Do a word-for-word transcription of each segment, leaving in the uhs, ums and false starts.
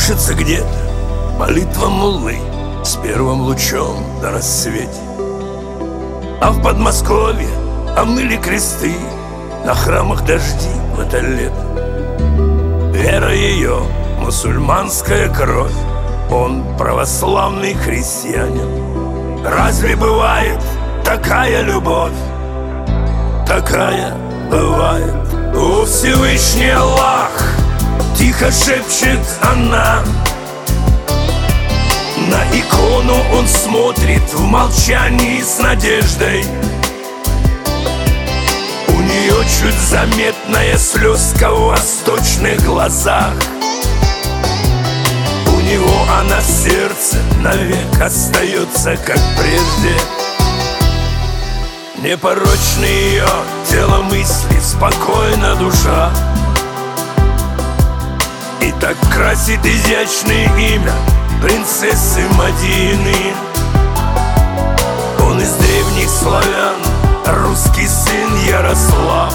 Слышится где-то молитва муллы с первым лучом на рассвете. А в Подмосковье омыли кресты, на храмах дожди в это лето. Вера ее — мусульманская кровь, он православный христианин. Разве бывает такая любовь? Такая бывает. О, Всевышний Аллах, тихо шепчет она. На икону он смотрит в молчании с надеждой. У нее чуть заметная слезка в восточных глазах. У него она в сердце навек остается, как прежде. Непорочны ее тело, мысли, спокойна душа. И так красит изящное имя принцессы Мадины. Он из древних славян, русский сын Ярослав.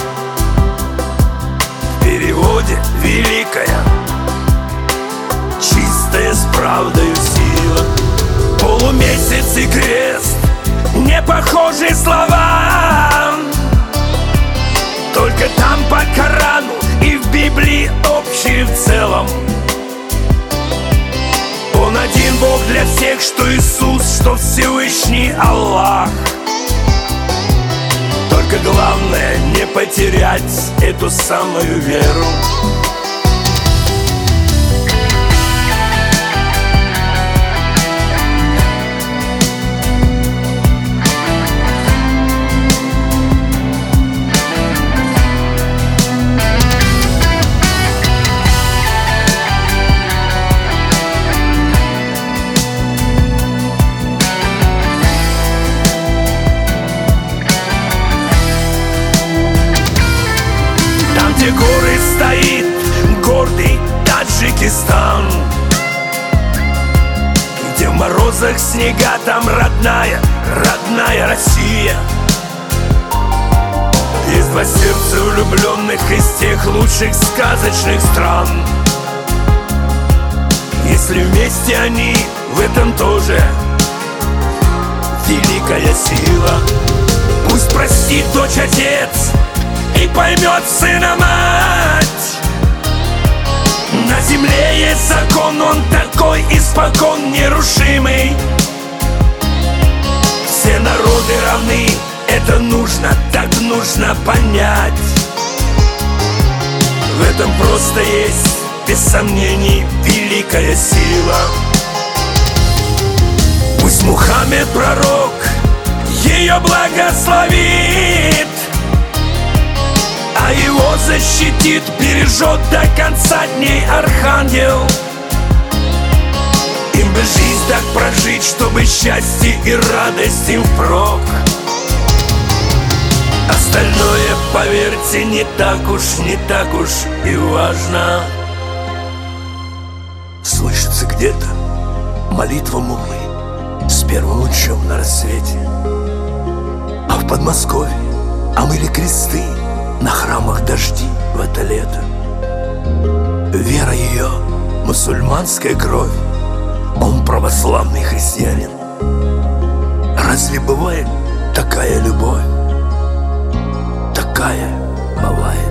В переводе великая, чистая с правдою сила. Полумесяц и крест, не похожие слова. Только там по Корану и в Библии общие в целом. Он один Бог для всех, что Иисус, что Всевышний Аллах. Только главное не потерять эту самую веру. Где горы стоит гордый Таджикистан, где в морозах снега, там родная, родная Россия. Есть два сердца влюбленных из тех лучших сказочных стран. Если вместе они, в этом тоже великая сила. Пусть простит дочь отец и поймет сына мать. На земле есть закон, он такой испокон нерушимый. Все народы равны, это нужно, так нужно понять. В этом просто есть, без сомнений, великая сила. Пусть Мухаммед пророк ее благословит, а его защитит, бережет до конца дней архангел. Им бы жизнь так прожить, чтобы счастье и радость им впрок. Остальное, поверьте, не так уж, не так уж и важно. Слышится где-то молитва муллы с первым лучом на рассвете. А в Подмосковье омыли кресты, на храмах дожди в это лето. Вера ее — мусульманская кровь, он православный христианин. Разве бывает такая любовь? Такая бывает.